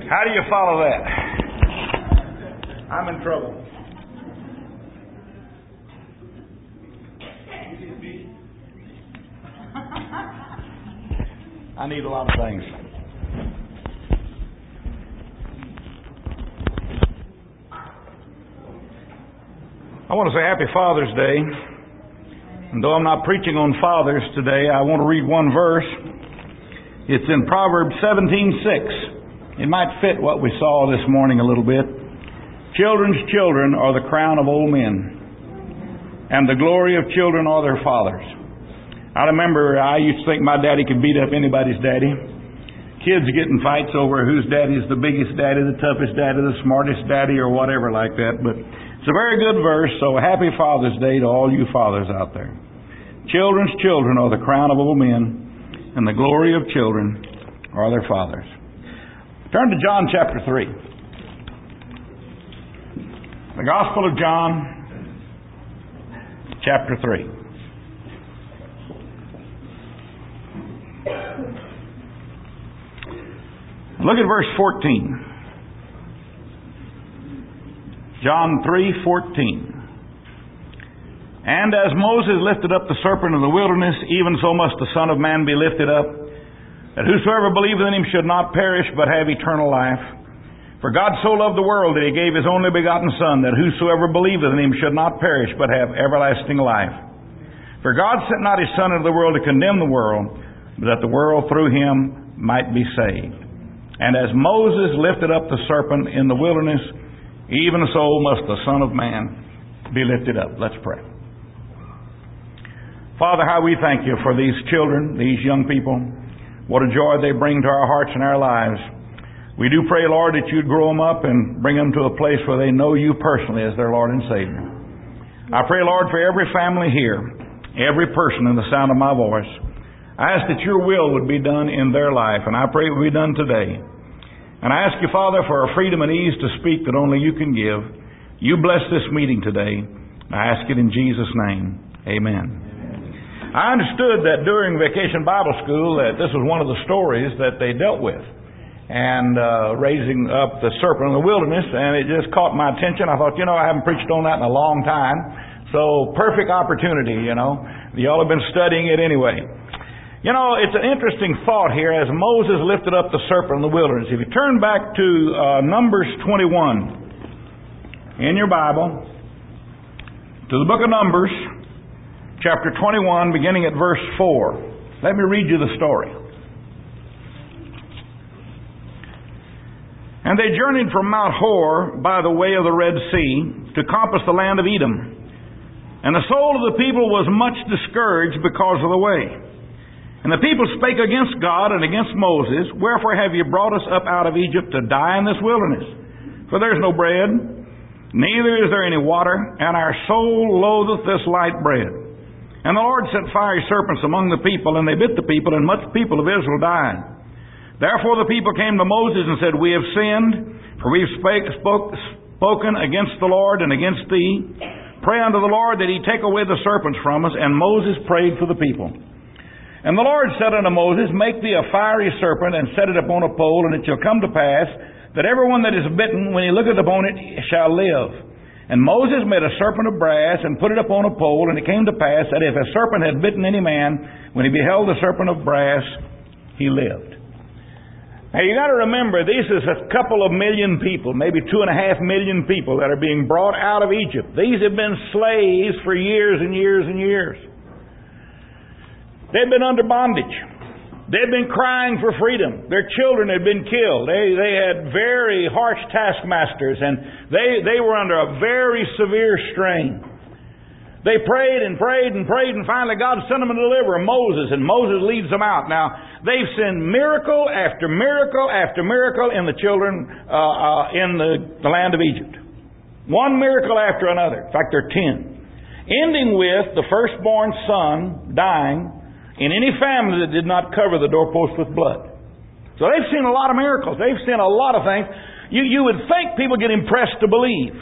How do you follow that? I'm in trouble. I need a lot of things. I want to say Happy Father's Day. And though I'm not preaching on fathers today, I want to read one verse. It's in Proverbs 17:6. It might fit what we saw this morning a little bit. Children's children are the crown of old men, and the glory of children are their fathers. I remember I used to think my daddy could beat up anybody's daddy. Kids get in fights over whose daddy is the biggest daddy, the toughest daddy, the smartest daddy, or whatever like that. But it's a very good verse, so Happy Father's Day to all you fathers out there. Children's children are the crown of old men, and the glory of children are their fathers. Turn to John chapter 3. The Gospel of John, chapter 3. Look at verse 14. John 3:14. And as Moses lifted up the serpent in the wilderness, even so must the Son of Man be lifted up, that whosoever believeth in him should not perish, but have eternal life. For God so loved the world that he gave his only begotten Son, that whosoever believeth in him should not perish, but have everlasting life. For God sent not his Son into the world to condemn the world, but that the world through him might be saved. And as Moses lifted up the serpent in the wilderness, even so must the Son of Man be lifted up. Let's pray. Father, how we thank you for these children, these young people. What a joy they bring to our hearts and our lives. We do pray, Lord, that you'd grow them up and bring them to a place where they know you personally as their Lord and Savior. I pray, Lord, for every family here, every person in the sound of my voice. I ask that your will would be done in their life, and I pray it would be done today. And I ask you, Father, for a freedom and ease to speak that only you can give. You bless this meeting today. I ask it in Jesus' name. Amen. I understood that during Vacation Bible School that this was one of the stories that they dealt with, and raising up the serpent in the wilderness, and it just caught my attention. I thought, I haven't preached on that in a long time, so perfect opportunity, Y'all have been studying it anyway. It's an interesting thought here as Moses lifted up the serpent in the wilderness. If you turn back to Numbers 21 in your Bible, to the book of Numbers, chapter 21, beginning at verse 4. Let me read you the story. And they journeyed from Mount Hor by the way of the Red Sea to compass the land of Edom. And the soul of the people was much discouraged because of the way. And the people spake against God and against Moses, Wherefore have you brought us up out of Egypt to die in this wilderness? For there is no bread, neither is there any water, and our soul loatheth this light bread. And the Lord sent fiery serpents among the people, and they bit the people, and much people of Israel died. Therefore the people came to Moses and said, We have sinned, for we have spoken against the Lord and against thee. Pray unto the Lord that he take away the serpents from us. And Moses prayed for the people. And the Lord said unto Moses, Make thee a fiery serpent, and set it upon a pole, and it shall come to pass, that everyone that is bitten, when he looketh upon it, shall live. And Moses made a serpent of brass, and put it upon a pole, and it came to pass, that if a serpent had bitten any man, when he beheld the serpent of brass, he lived. Now you got to remember, this is a couple of million people, maybe 2.5 million people that are being brought out of Egypt. These have been slaves for years and years and years. They'd been under bondage. They'd been crying for freedom. Their children had been killed. They had very harsh taskmasters, and they were under a very severe strain. They prayed and prayed and prayed, and finally God sent them a deliverer, Moses, and Moses leads them out. Now, they've seen miracle after miracle after miracle in the children in the land of Egypt. One miracle after another. In fact, there are 10. Ending with the firstborn son dying in any family that did not cover the doorpost with blood. So they've seen a lot of miracles. They've seen a lot of things. You would think people get impressed to believe,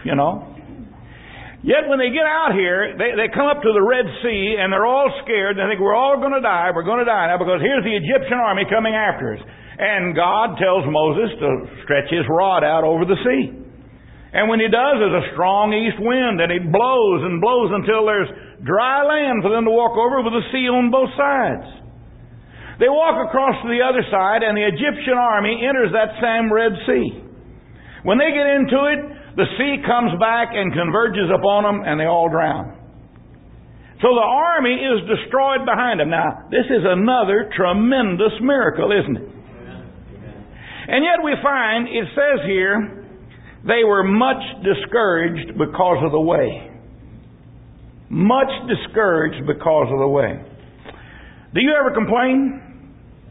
Yet when they get out here, they come up to the Red Sea, and they're all scared. They think, we're all going to die. We're going to die now because here's the Egyptian army coming after us. And God tells Moses to stretch his rod out over the sea. And when he does, there's a strong east wind, and it blows and blows until there's dry land for them to walk over with the sea on both sides. They walk across to the other side, and the Egyptian army enters that same Red Sea. When they get into it, the sea comes back and converges upon them, and they all drown. So the army is destroyed behind them. Now, this is another tremendous miracle, isn't it? And yet we find, it says here, they were much discouraged because of the way. Much discouraged because of the way. Do you ever complain?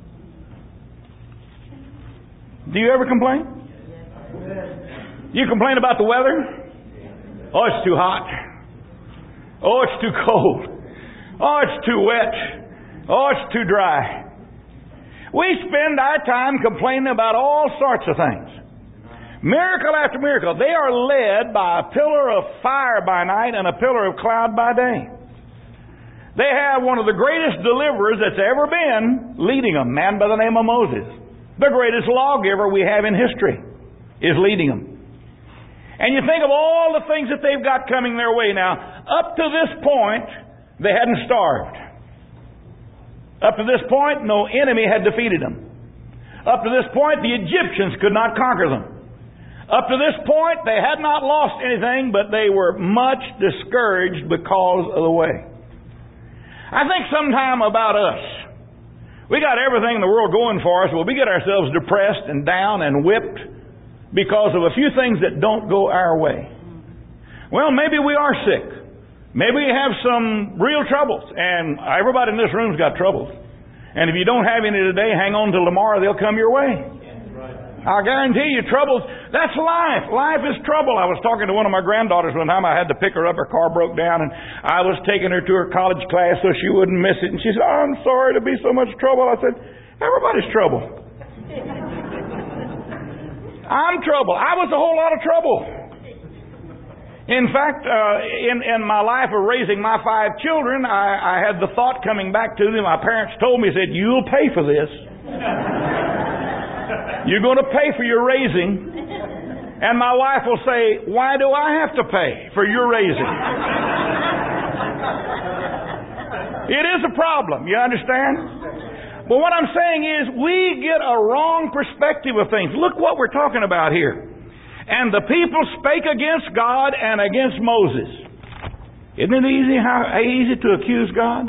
Do you ever complain? You complain about the weather? Oh, it's too hot. Oh, it's too cold. Oh, it's too wet. Oh, it's too dry. We spend our time complaining about all sorts of things. Miracle after miracle. They are led by a pillar of fire by night and a pillar of cloud by day. They have one of the greatest deliverers that's ever been leading them, a man by the name of Moses. The greatest lawgiver we have in history is leading them. And you think of all the things that they've got coming their way now. Up to this point, they hadn't starved. Up to this point, no enemy had defeated them. Up to this point, the Egyptians could not conquer them. Up to this point, they had not lost anything, but they were much discouraged because of the way. I think sometime about us. We got everything in the world going for us, but we get ourselves depressed and down and whipped because of a few things that don't go our way. Well, maybe we are sick. Maybe we have some real troubles. And everybody in this room's got troubles. And if you don't have any today, hang on till tomorrow, they'll come your way. I guarantee you, troubles, that's life. Life is trouble. I was talking to one of my granddaughters one time. I had to pick her up. Her car broke down, and I was taking her to her college class so she wouldn't miss it. And she said, "Oh, I'm sorry to be so much trouble." I said, "Everybody's trouble." I'm trouble. I was a whole lot of trouble. In fact, in my life of raising my 5 children, I had the thought coming back to them. My parents told me, said, "You'll pay for this. You're going to pay for your raising." And my wife will say, "Why do I have to pay for your raising?" It is a problem, you understand? But what I'm saying is we get a wrong perspective of things. Look what we're talking about here. And the people spake against God and against Moses. Isn't it easy to accuse God?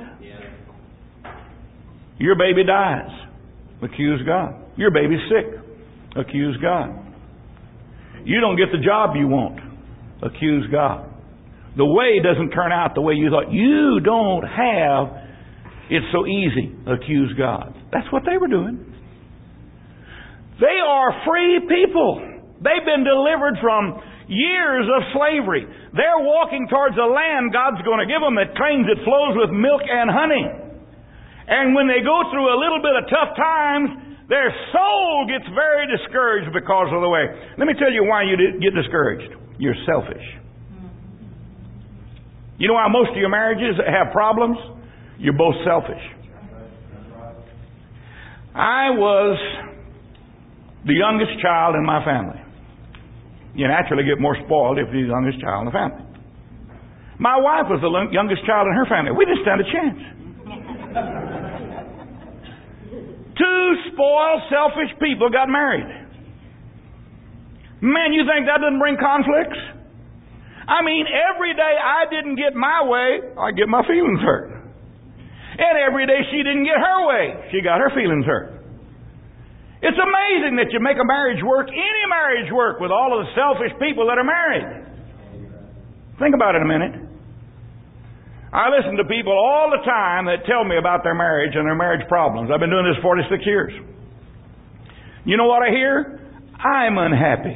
Your baby dies. Accuse God. Your baby's sick. Accuse God. You don't get the job you want. Accuse God. The way doesn't turn out the way you thought. You don't have it so easy. Accuse God. That's what they were doing. They are free people. They've been delivered from years of slavery. They're walking towards a land God's going to give them that claims it flows with milk and honey. And when they go through a little bit of tough times, their soul gets very discouraged because of the way. Let me tell you why you get discouraged. You're selfish. You know why most of your marriages have problems? You're both selfish. I was the youngest child in my family. You naturally get more spoiled if you're the youngest child in the family. My wife was the youngest child in her family. We didn't stand a chance. 2 spoiled, selfish people got married. Man, you think that doesn't bring conflicts? I mean, every day I didn't get my way, I get my feelings hurt. And every day she didn't get her way, she got her feelings hurt. It's amazing that you make a marriage work, any marriage work, with all of the selfish people that are married. Think about it a minute. I listen to people all the time that tell me about their marriage and their marriage problems. I've been doing this 46 years. You know what I hear? I'm unhappy.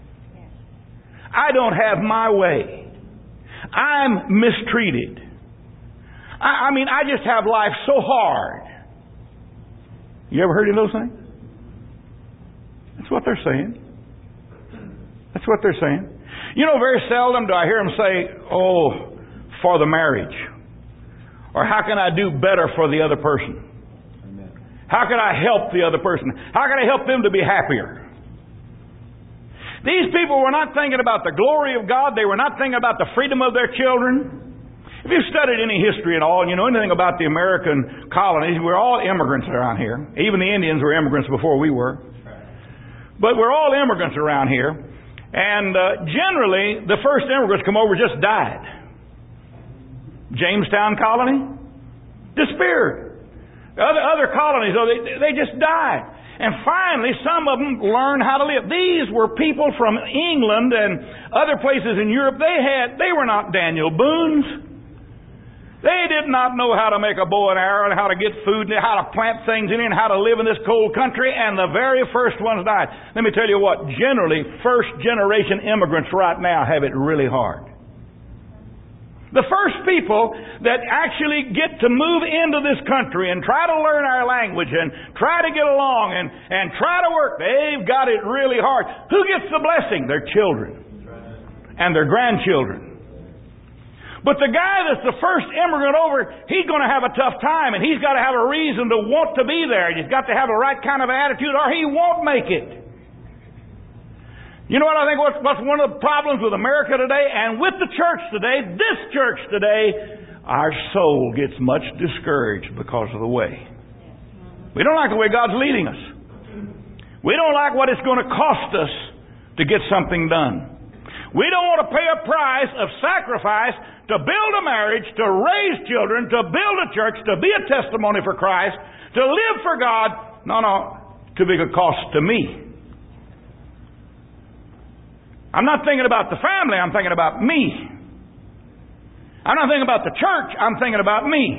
I don't have my way. I'm mistreated. I mean, I just have life so hard. You ever heard of those things? That's what they're saying. That's what they're saying. You know, very seldom do I hear them say, "Oh, for the marriage," or "How can I do better for the other person?" Amen. How can I help the other person? How can I help them to be happier? These people were not thinking about the glory of God. They were not thinking about the freedom of their children. If you've studied any history at all, and you know anything about the American colonies, we're all immigrants around here. Even the Indians were immigrants before we were. But we're all immigrants around here. And generally, the first immigrants come over just died. Jamestown colony disappeared. Other colonies, they just died. And finally, some of them learned how to live. These were people from England and other places in Europe. They were not Daniel Boones. They did not know how to make a bow and arrow and how to get food and how to plant things in it and how to live in this cold country. And the very first ones died. Let me tell you what, generally, first generation immigrants right now have it really hard. The first people that actually get to move into this country and try to learn our language and try to get along and try to work, they've got it really hard. Who gets the blessing? Their children and their grandchildren. But the guy that's the first immigrant over, he's going to have a tough time, and he's got to have a reason to want to be there. He's got to have the right kind of attitude or he won't make it. You know what I think what's one of the problems with America today and with the church today, this church today, our soul gets much discouraged because of the way. We don't like the way God's leading us. We don't like what it's going to cost us to get something done. We don't want to pay a price of sacrifice to build a marriage, to raise children, to build a church, to be a testimony for Christ, to live for God. No, too big a cost to me. I'm not thinking about the family, I'm thinking about me. I'm not thinking about the church, I'm thinking about me.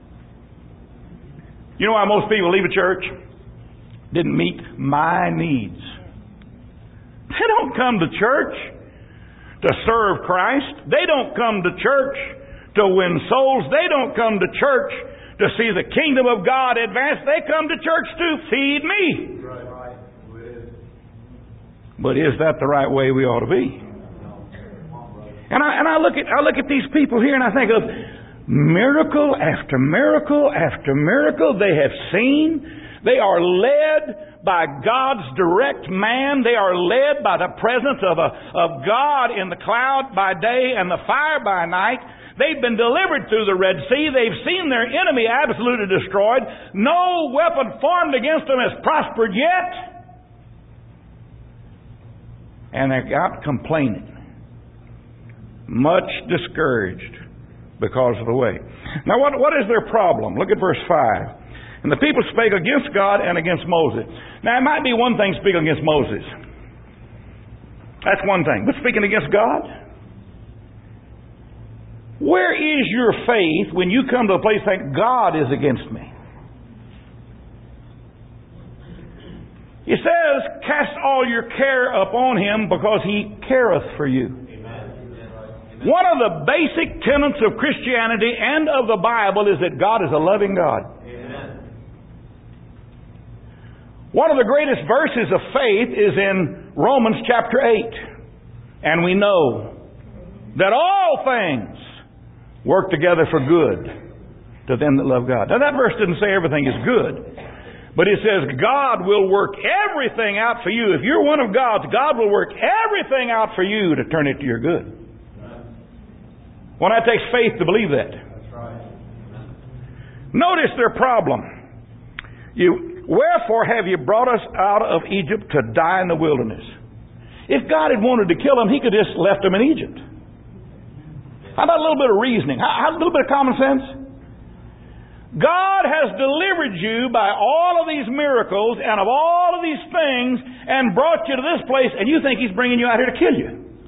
You know why most people leave a church? Didn't meet my needs. They don't come to church to serve Christ. They don't come to church to win souls. They don't come to church to see the kingdom of God advance. They come to church to feed me. But is that the right way we ought to be? And I look at these people here and I think of miracle after miracle after miracle they have seen. They are led by God's direct man. They are led by the presence of God in the cloud by day and the fire by night. They've been delivered through the Red Sea. They've seen their enemy absolutely destroyed. No weapon formed against them has prospered yet. And they got complaining. Much discouraged because of the way. Now what is their problem? Look at verse 5. And the people spake against God and against Moses. Now it might be one thing speaking against Moses. That's one thing. But speaking against God? Where is your faith when you come to a place and think God is against me? He says, cast all your care upon Him because He careth for you. Amen. One of the basic tenets of Christianity and of the Bible is that God is a loving God. Amen. One of the greatest verses of faith is in Romans chapter 8. And we know that all things work together for good to them that love God. Now that verse didn't say everything is good. But it says God will work everything out for you. If you're one of God's, God will work everything out for you to turn it to your good. Well, that takes faith to believe that. That's right. Notice their problem. Wherefore have you brought us out of Egypt to die in the wilderness? If God had wanted to kill them, He could have just left them in Egypt. How about a little bit of reasoning? How a little bit of common sense? God has delivered you by all of these miracles and of all of these things and brought you to this place, and you think He's bringing you out here to kill you.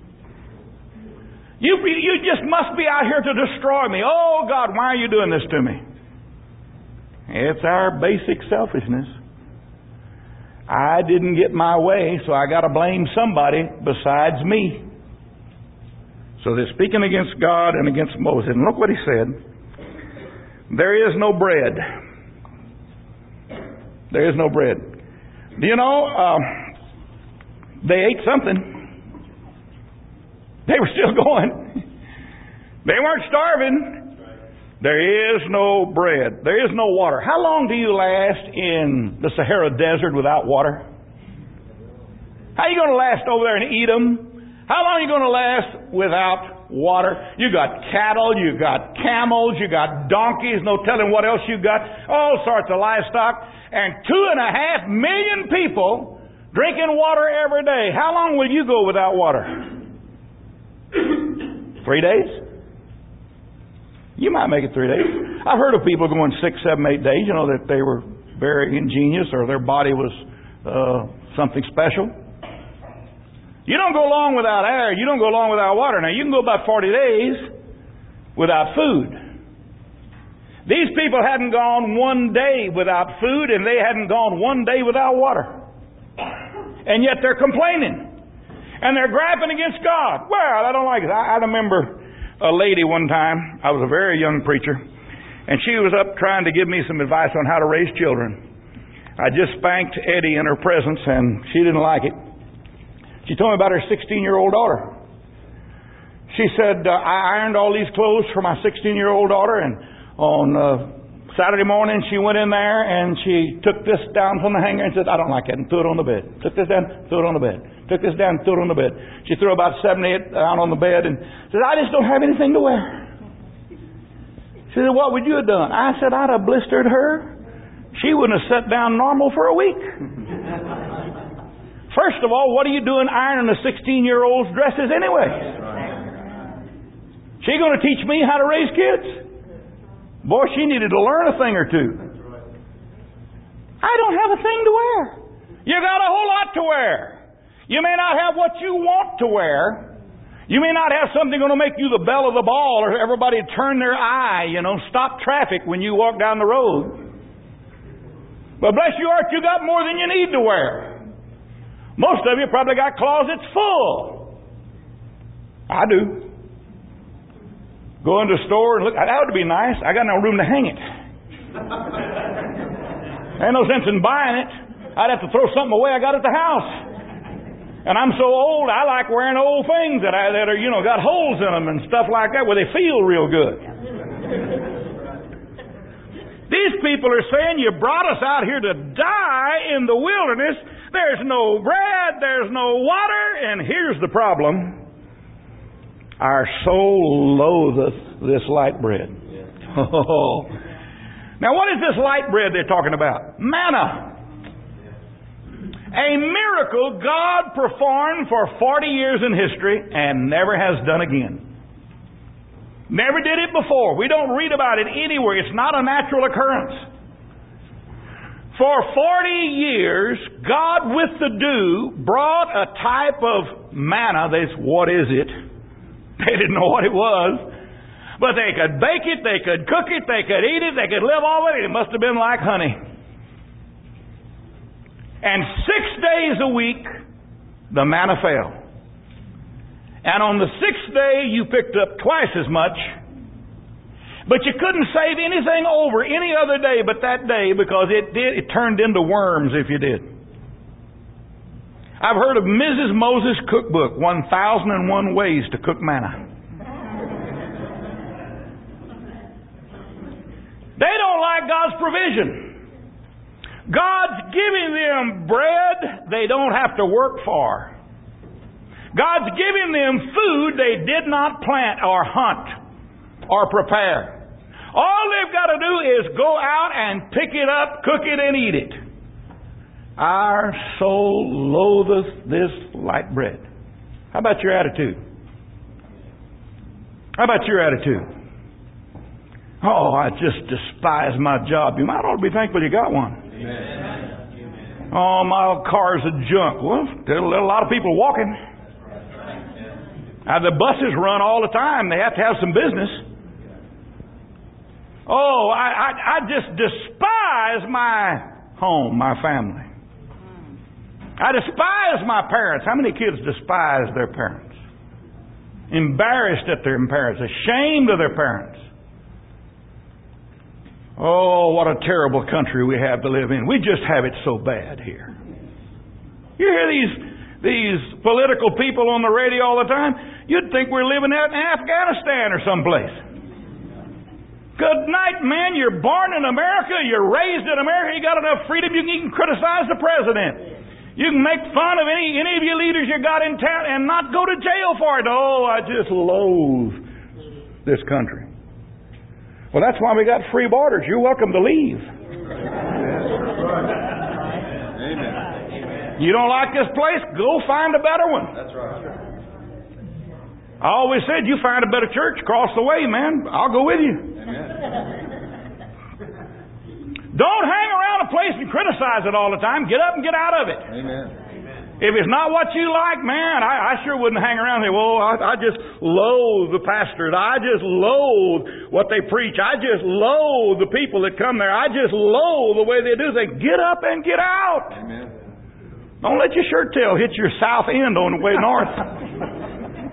You just must be out here to destroy me. Oh God, why are you doing this to me? It's our basic selfishness. I didn't get my way, so I got to blame somebody besides me. So they're speaking against God and against Moses. And look what he said. There is no bread. There is no bread. Do you know, they ate something. They were still going. They weren't starving. There is no bread. There is no water. How long do you last in the Sahara Desert without water? How are you going to last over there in Edom? How long are you going to last without water? You got cattle, you got camels, you got donkeys, no telling what else you got. All sorts of livestock. And 2.5 million people drinking water every day. How long will you go without water? 3 days? You might make it 3 days. I've heard of people going 6, 7, 8 days, that they were very ingenious or their body was something special. You don't go long without air. You don't go long without water. Now, you can go about 40 days without food. These people hadn't gone 1 day without food, and they hadn't gone 1 day without water. And yet they're complaining. And they're griping against God. Well, I don't like it. I remember a lady one time. I was a very young preacher, and she was up trying to give me some advice on how to raise children. I just spanked Eddie in her presence, and she didn't like it. She told me about her 16-year-old daughter. She said, I ironed all these clothes for my 16-year-old daughter, and on Saturday morning she went in there and she took this down from the hanger and said, I don't like it, and threw it on the bed. Took this down, threw it on the bed. Took this down, threw it on the bed. She threw about 7, 8 down on the bed and said, I just don't have anything to wear. She said, what would you have done? I said, I'd have blistered her. She wouldn't have sat down normal for a week. First of all, what are you doing ironing a 16-year-old's dresses anyway? She going to teach me how to raise kids? Boy, she needed to learn a thing or two. I don't have a thing to wear. You got a whole lot to wear. You may not have what you want to wear. You may not have something going to make you the belle of the ball or everybody turn their eye, stop traffic when you walk down the road. But bless your heart, you got more than you need to wear. Most of you probably got closets full. I do. Go into the store and look. That would be nice. I got no room to hang it. Ain't no sense in buying it. I'd have to throw something away I got at the house. And I'm so old, I like wearing old things that are, got holes in them and stuff like that where they feel real good. These people are saying, you brought us out here to die in the wilderness. There's no bread, there's no water, and here's the problem. Our soul loatheth this light bread. Oh. Now, what is this light bread they're talking about? Manna. A miracle God performed for 40 years in history and never has done again. Never did it before. We don't read about it anywhere. It's not a natural occurrence. For 40 years, God with the dew brought a type of manna. What is it? They didn't know what it was. But they could bake it, they could cook it, they could eat it, they could live off it. It must have been like honey. And 6 days a week, the manna fell. And on the 6th day, you picked up twice as much. But you couldn't save anything over any other day but that day, because it turned into worms if you did. I've heard of Mrs. Moses' cookbook, 1001 Ways to Cook Manna. They don't like God's provision. God's giving them bread they don't have to work for. God's giving them food they did not plant or hunt or prepare. All they've got to do is go out and pick it up, cook it, and eat it. Our soul loatheth this light bread. How about your attitude? How about your attitude? Oh, I just despise my job. You might ought to be thankful you got one. Amen. Oh, my car's a junk. Well, there's a lot of people walking. The buses run all the time. They have to have some business. Oh, I just despise my home, my family. I despise my parents. How many kids despise their parents? Embarrassed at their parents. Ashamed of their parents. Oh, what a terrible country we have to live in. We just have it so bad here. You hear these political people on the radio all the time? You'd think we're living out in Afghanistan or someplace. Good night, man. You're born in America. You're raised in America. You got enough freedom you can criticize the president. You can make fun of any of you leaders you got in town and not go to jail for it. Oh, I just loathe this country. Well, that's why we got free borders. You're welcome to leave. Amen. You don't like this place? Go find a better one. That's right. I always said, you find a better church across the way, man. I'll go with you. Amen. Don't hang around a place and criticize it all the time. Get up and get out of it. Amen. If it's not what you like, man, I sure wouldn't hang around here. Well, I just loathe the pastors. I just loathe what they preach. I just loathe the people that come there. I just loathe the way they do things. Get up and get out. Amen. Don't let your shirt tail hit your south end on the way north.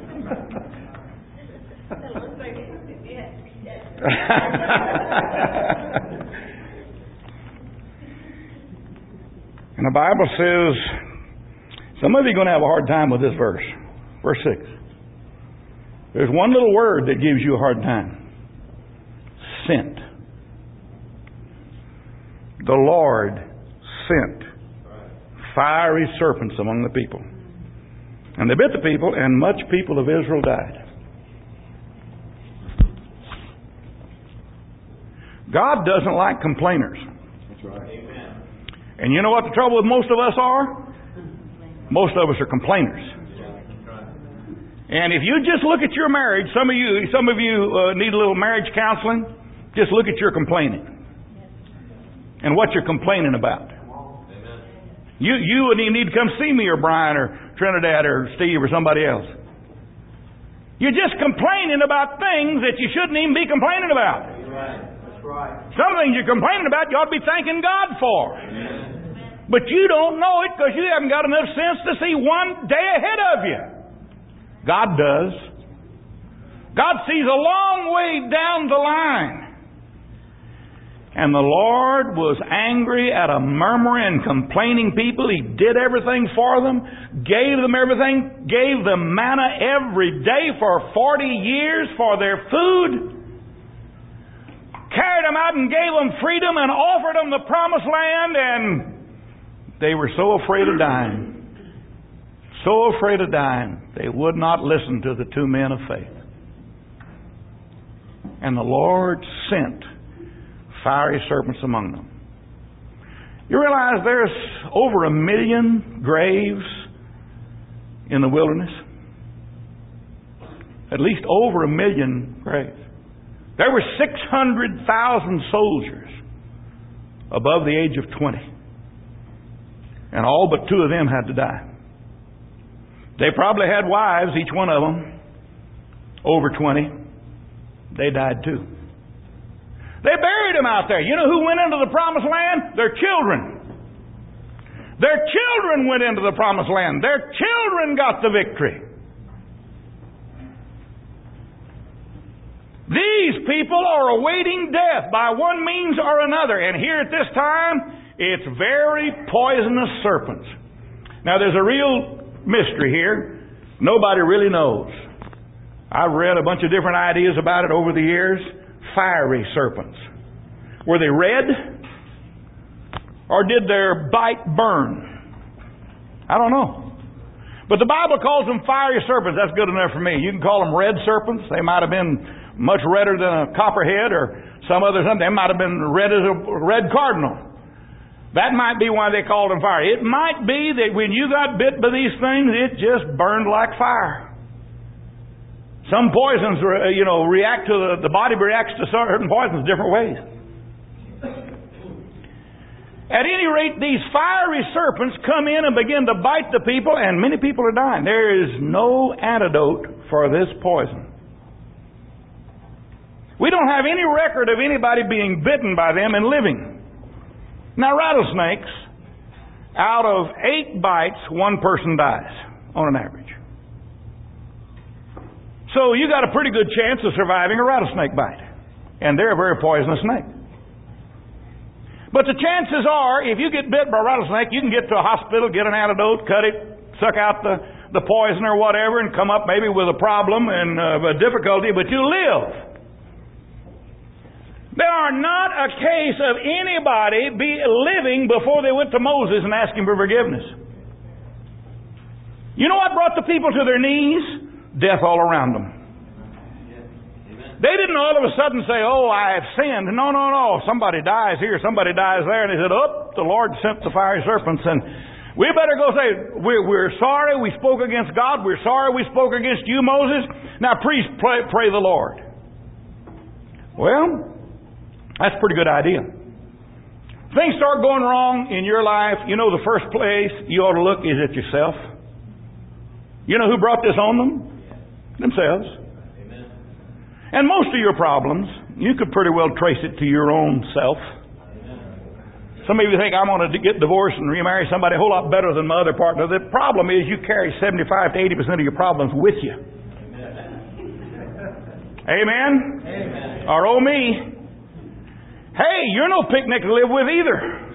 And the Bible says, some of you are going to have a hard time with this verse. Verse 6. There's one little word that gives you a hard time. Sent. The Lord sent fiery serpents among the people. And they bit the people, and much people of Israel died. God doesn't like complainers. That's right. Amen. And you know what the trouble with most of us are? Most of us are complainers. And if you just look at your marriage, some of you need a little marriage counseling. Just look at your complaining and what you're complaining about. You need to come see me or Brian or Trinidad or Steve or somebody else. You're just complaining about things that you shouldn't even be complaining about. Right. Some things you're complaining about, you ought to be thanking God for. Amen. But you don't know it because you haven't got enough sense to see one day ahead of you. God does. God sees a long way down the line. And the Lord was angry at a murmuring and complaining people. He did everything for them, gave them everything, gave them manna every day for 40 years for their food. Carried them out and gave them freedom and offered them the promised land, and they were so afraid of dying. So afraid of dying, they would not listen to the two men of faith. And the Lord sent fiery serpents among them. You realize there's over 1 million graves in the wilderness? At least over 1 million graves. There were 600,000 soldiers above the age of 20. And all but 2 of them had to die. They probably had wives, each one of them, over 20. They died too. They buried them out there. You know who went into the promised land? Their children. Their children went into the promised land. Their children got the victory. These people are awaiting death by one means or another. And here at this time, it's very poisonous serpents. Now there's a real mystery here. Nobody really knows. I've read a bunch of different ideas about it over the years. Fiery serpents. Were they red? Or did their bite burn? I don't know. But the Bible calls them fiery serpents. That's good enough for me. You can call them red serpents. They might have been much redder than a copperhead or some other something. They might have been red as a red cardinal. That might be why they called them fire. It might be that when you got bit by these things, it just burned like fire. Some poisons, react to the body reacts to certain poisons different ways. At any rate, these fiery serpents come in and begin to bite the people, and many people are dying. There is no antidote for this poison. We don't have any record of anybody being bitten by them and living. Now, rattlesnakes, out of 8 bites, 1 person dies on an average. So you got a pretty good chance of surviving a rattlesnake bite. And they're a very poisonous snake. But the chances are, if you get bit by a rattlesnake, you can get to a hospital, get an antidote, cut it, suck out the poison or whatever, and come up maybe with a problem and a difficulty, but you live. There are not a case of anybody living before they went to Moses and asked him for forgiveness. You know what brought the people to their knees? Death all around them. They didn't all of a sudden say, oh, I have sinned. No. Somebody dies here, somebody dies there. And they said, the Lord sent the fiery serpents. And we better go say, we're sorry we spoke against God. We're sorry we spoke against you, Moses. Now, please pray the Lord. Well, that's a pretty good idea. Things start going wrong in your life. You know, the first place you ought to look is at yourself. You know who brought this on them? Themselves. Amen. And most of your problems, you could pretty well trace it to your own self. Amen. Some of you think, I'm going to get divorced and remarry somebody a whole lot better than my other partner. The problem is you carry 75 to 80% of your problems with you. Amen? Amen. Or oh me. Hey, you're no picnic to live with either.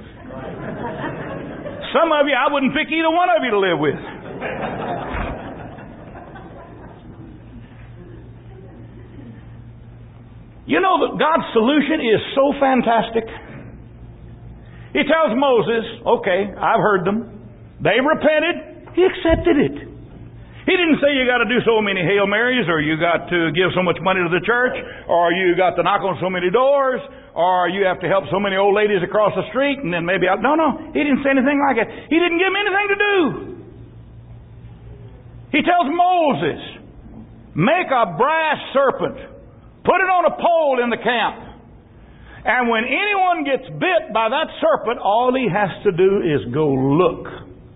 Some of you, I wouldn't pick either one of you to live with. You know that God's solution is so fantastic. He tells Moses, okay, I've heard them. They repented. He accepted it. He didn't say you got to do so many Hail Marys, or you got to give so much money to the church, or you got to knock on so many doors, or you have to help so many old ladies across the street, and then maybe out. No. He didn't say anything like that. He didn't give him anything to do. He tells Moses, make a brass serpent. Put it on a pole in the camp. And when anyone gets bit by that serpent, all he has to do is go look.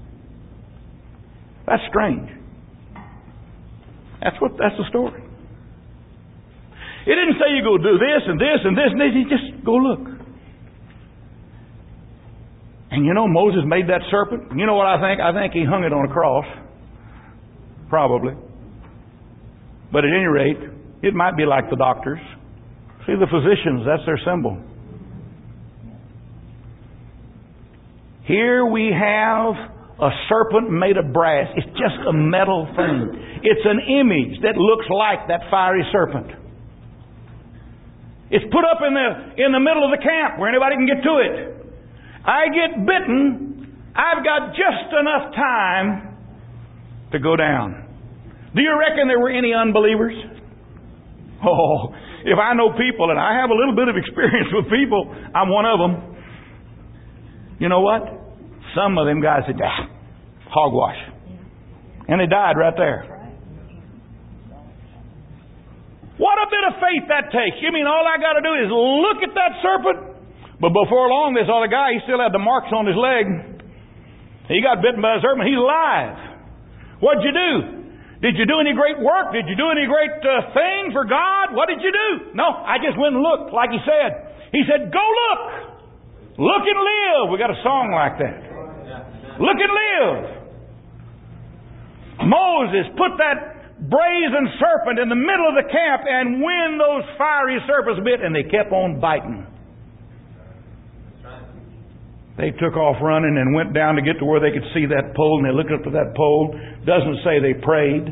That's strange. That's the story. It didn't say you go do this and this and this and this. He just go look. And you know, Moses made that serpent. You know what I think? I think he hung it on a cross. Probably. But at any rate, it might be like the doctors. See, the physicians, that's their symbol. Here we have a serpent made of brass. It's just a metal thing. It's an image that looks like that fiery serpent. It's put up in the middle of the camp where anybody can get to it. I get bitten, I've got just enough time to go down. Do you reckon there were any unbelievers? Oh, if I know people, and I have a little bit of experience with people, I'm one of them. You know what? Some of them guys said, hogwash. And they died right there. What a bit of faith that takes. You mean all I got to do is look at that serpent? But before long, this other guy, he still had the marks on his leg. He got bitten by a serpent. He's alive. What'd you do? Did you do any great work? Did you do any great thing for God? What did you do? No, I just went and looked, like he said. He said, go look. Look and live. We got a song like that. Look and live. Moses put that brazen serpent in the middle of the camp, and when those fiery serpents bit, and they kept on biting. They took off running and went down to get to where they could see that pole, and they looked up to that pole. Doesn't say they prayed.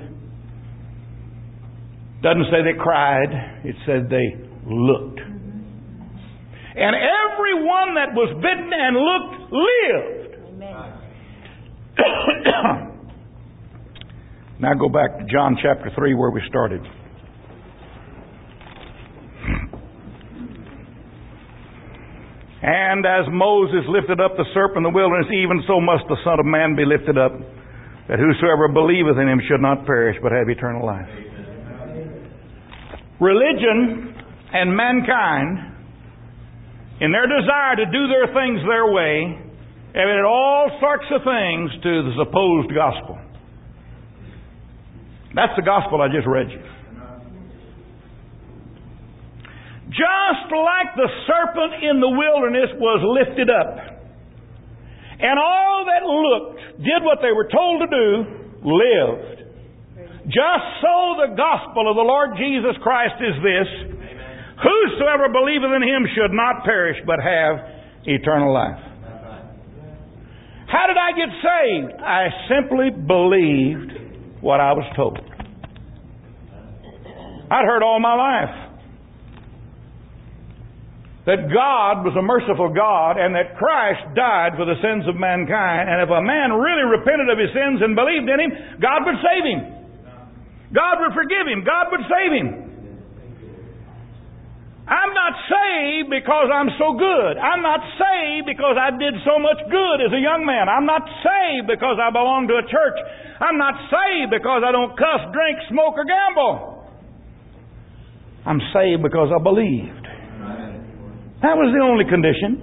Doesn't say they cried. It said they looked. And everyone that was bitten and looked lived. Amen. Now go back to John chapter 3 where we started. And as Moses lifted up the serpent in the wilderness, even so must the Son of Man be lifted up, that whosoever believeth in him should not perish, but have eternal life. Religion and mankind, in their desire to do their things their way, have added all sorts of things to the supposed gospel. That's the gospel I just read you. Just like the serpent in the wilderness was lifted up, and all that looked, did what they were told to do, lived. Just so the gospel of the Lord Jesus Christ is this: whosoever believeth in him should not perish, but have eternal life. How did I get saved? I simply believed what I was told. I'd heard all my life. that God was a merciful God and that Christ died for the sins of mankind. And if a man really repented of his sins and believed in Him, God would save him. God would forgive him. God would save him. I'm not saved because I'm so good. I'm not saved because I did so much good as a young man. I'm not saved because I belong to a church. I'm not saved because I don't cuss, drink, smoke, or gamble. I'm saved because I believed. That was the only condition.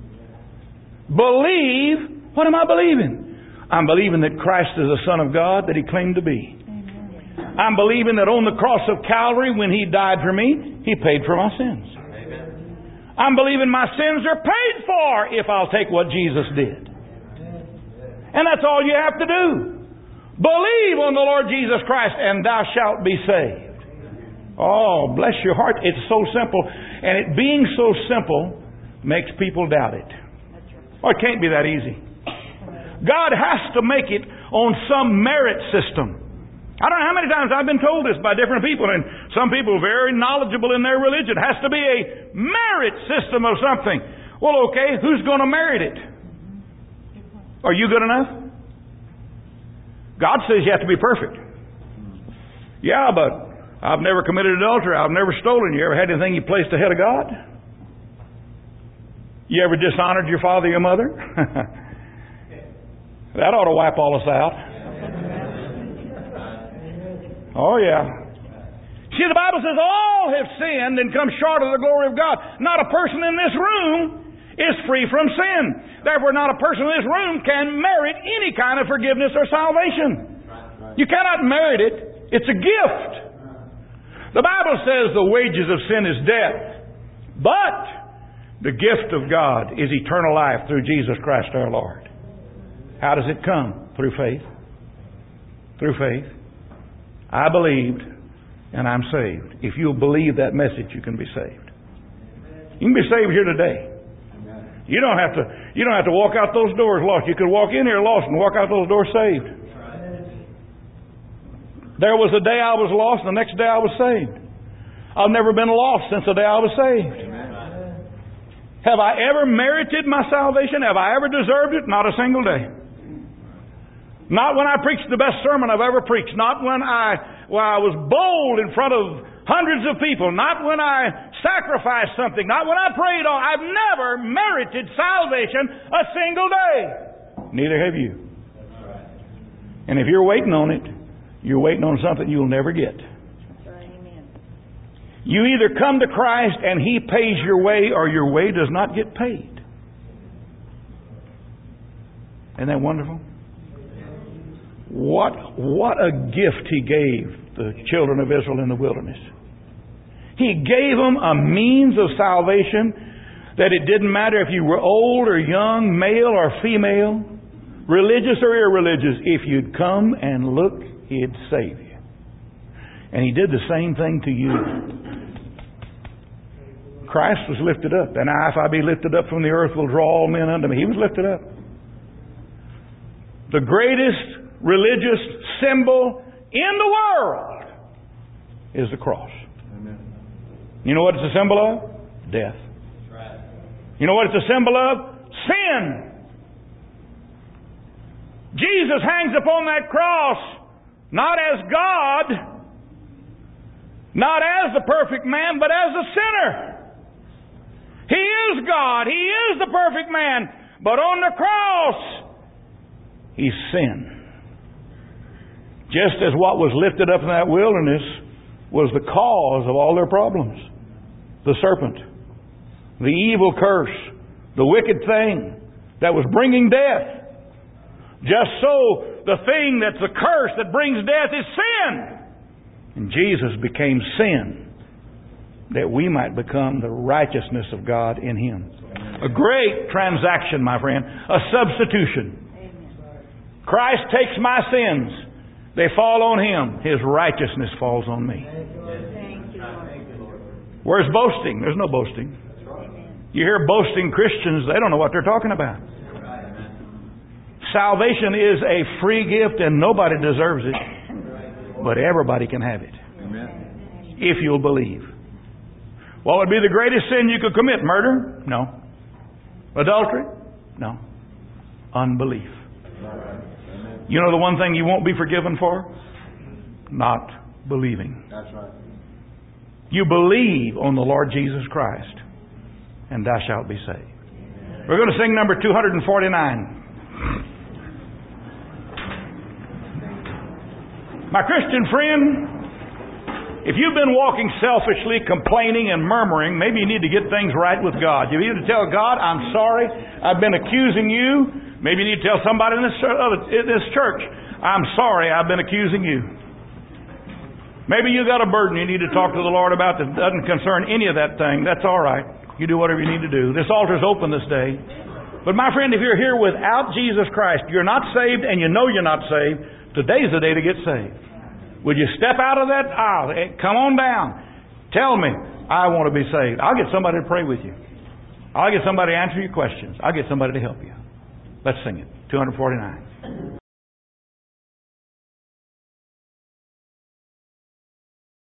Believe. What am I believing? I'm believing that Christ is the Son of God that He claimed to be. I'm believing that on the cross of Calvary, when He died for me, He paid for my sins. Amen. I'm believing my sins are paid for if I'll take what Jesus did. And that's all you have to do. Believe on the Lord Jesus Christ and thou shalt be saved. Oh, bless your heart. It's so simple. And it being so simple makes people doubt it. Oh, it can't be that easy. God has to make it on some merit system. I don't know how many times I've been told this by different people, and some people very knowledgeable in their religion. It has to be a merit system of something. Well, okay, who's going to merit it? Are you good enough? God says you have to be perfect. Yeah, but I've never committed adultery. I've never stolen. You ever had anything you placed ahead of God? You ever dishonored your father or your mother? That ought to wipe all us out. Oh, yeah. See, the Bible says all have sinned and come short of the glory of God. Not a person in this room is free from sin. Therefore, not a person in this room can merit any kind of forgiveness or salvation. You cannot merit it. It's a gift. The Bible says the wages of sin is death. But the gift of God is eternal life through Jesus Christ our Lord. How does it come? Through faith. Through faith. I believed, and I'm saved. If you'll believe that message, you can be saved. You can be saved here today. You don't have to walk out those doors lost. You could walk in here lost and walk out those doors saved. There was a day I was lost, and the next day I was saved. I've never been lost since the day I was saved. Have I ever merited my salvation? Have I ever deserved it? Not a single day. Not when I preached the best sermon I've ever preached. Not when I was bold in front of hundreds of people. Not when I sacrificed something. Not when I prayed on. I've never merited salvation a single day. Neither have you. And if you're waiting on it, you're waiting on something you'll never get. You either come to Christ and He pays your way, or your way does not get paid. Isn't that wonderful? What a gift He gave the children of Israel in the wilderness. He gave them a means of salvation that it didn't matter if you were old or young, male or female, religious or irreligious. If you'd come and look, He'd save you. And He did the same thing to you. Christ was lifted up. And if I be lifted up from the earth, will draw all men unto me. He was lifted up. The greatest religious symbol in the world is the cross. Amen. You know what it's a symbol of? Death. Right. You know what it's a symbol of? Sin. Jesus hangs upon that cross not as God, not as the perfect man, but as a sinner. He is God. He is the perfect man. But on the cross, He's sin. Just as what was lifted up in that wilderness was the cause of all their problems. The serpent. The evil curse. The wicked thing that was bringing death. Just so, the thing that's a curse that brings death is sin. And Jesus became sin that we might become the righteousness of God in Him. A great transaction, my friend. A substitution. Christ takes my sins. They fall on Him. His righteousness falls on me. Where's boasting? There's no boasting. You hear boasting Christians, they don't know what they're talking about. Salvation is a free gift and nobody deserves it. But everybody can have it. If you'll believe. What would be the greatest sin you could commit? Murder? No. Adultery? No. Unbelief. You know the one thing you won't be forgiven for? Not believing. That's right. You believe on the Lord Jesus Christ, and thou shalt be saved. We're going to sing number 249. My Christian friend, if you've been walking selfishly, complaining and murmuring, maybe you need to get things right with God. You need to tell God, I'm sorry, I've been accusing you. Maybe you need to tell somebody in this church, I'm sorry, I've been accusing you. Maybe you got a burden you need to talk to the Lord about that doesn't concern any of that thing. That's all right. You do whatever you need to do. This altar's open this day. But my friend, if you're here without Jesus Christ, you're not saved and you know you're not saved, today's the day to get saved. Would you step out of that aisle? Come on down. Tell me, I want to be saved. I'll get somebody to pray with you. I'll get somebody to answer your questions. I'll get somebody to help you. Let's sing it. 249.